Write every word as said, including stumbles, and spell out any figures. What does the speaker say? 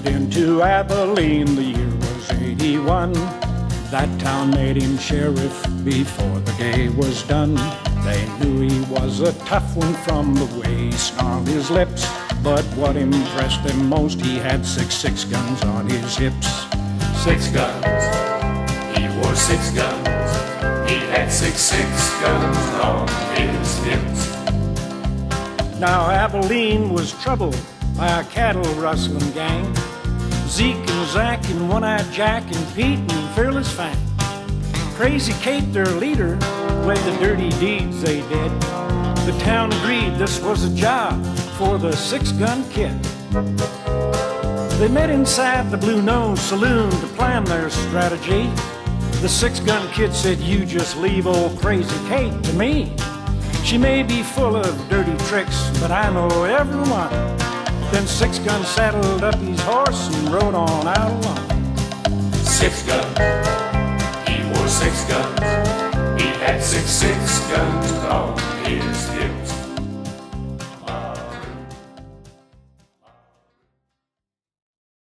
moved into Abilene. The year was eighty-one. That town made him sheriff before the day was done. They knew he was a tough one from the way he snarled his lips. But what impressed them most, he had six six guns on his hips. Six guns, he wore six guns. He had six six guns on his hips. Now Abilene was troubled by a cattle rustling gang. Zeke and Zach and One-Eyed Jack and Pete and Fearless Fang. Crazy Kate, their leader, led the dirty deeds they did. The town agreed this was a job for the six-gun kid. They met inside the Blue Nose Saloon to plan their strategy. The six-gun kid said, "You just leave old Crazy Kate to me. She may be full of dirty tricks, but I know every one." Then Six-Gun saddled up his horse and rode on out alone. Six guns, he wore six guns. He had six six guns on